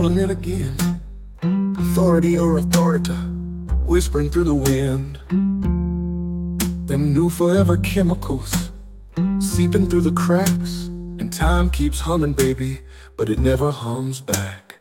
calling it again. Authority or authority, whispering through the wind. Them new forever chemicals, seeping through the cracks. And time keeps humming, baby, but it never hums back.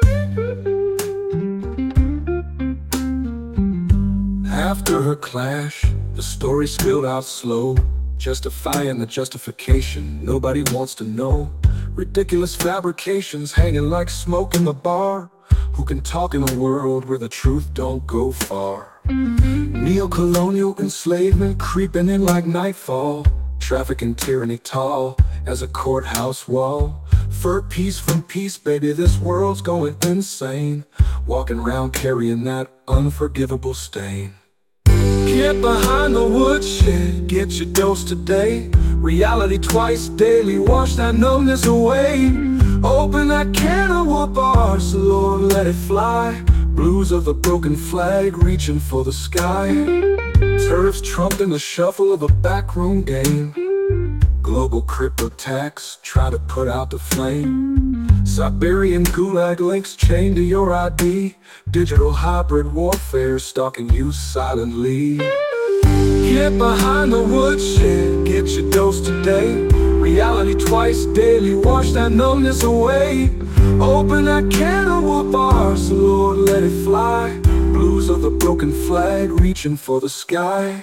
After her clash, the story spilled out slow, justifying the justification nobody wants to know. Ridiculous fabrications hanging like smoke in the bar. Who can talk in a world where the truth don't go far? Neo-colonial enslavement creeping in like nightfall. Traffic and tyranny tall as a courthouse wall. For peace from peace, baby, this world's going insane. Walking around carrying that unforgivable stain. Get behind the woodshed, get your dose today. Reality twice daily, wash that numbness away. Open that can of whoop bars, Lord, let it fly. Blues of a broken flag, reaching for the sky. Turfs trumped in the shuffle of a backroom game. Global crypto tax, try to put out the flame. Siberian gulag links chained to your ID. Digital hybrid warfare stalking you silently. Get behind the woodshed, get your dose today. Reality twice daily, wash that numbness away. Open that can of whoop bars, Lord, let it fly. Blues of the broken flag, reaching for the sky.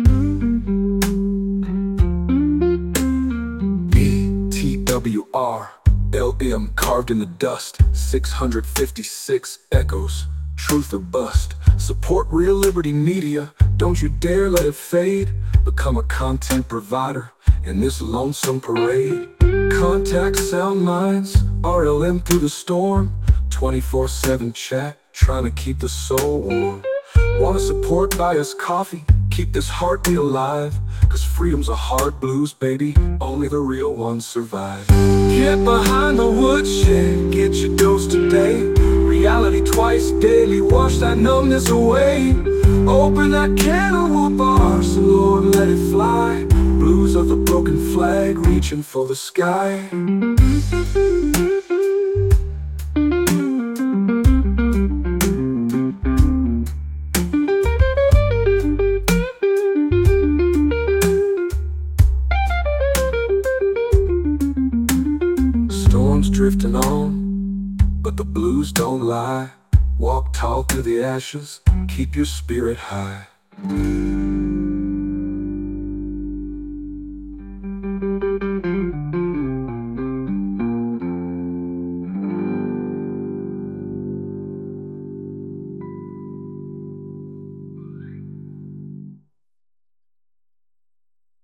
BTWR, LM carved in the dust. 656 echoes, truth or bust. Support Real Liberty Media, don't you dare let it fade. Become a content provider in this lonesome parade. Contact Sound Minds, RLM through the storm. 24/7 chat, trying to keep the soul warm. Wanna support, buy us coffee, keep this heartbeat alive. Cause freedom's a hard blues, baby, only the real ones survive. Get behind the woodshed, get your dose today. Reality twice daily, wash that numbness away. Open that can of whoop bars, Lord, let it fly. Blues of the broken flag, reaching for the sky. Storms drifting on, but the blues don't lie. Walk tall through the ashes, keep your spirit high.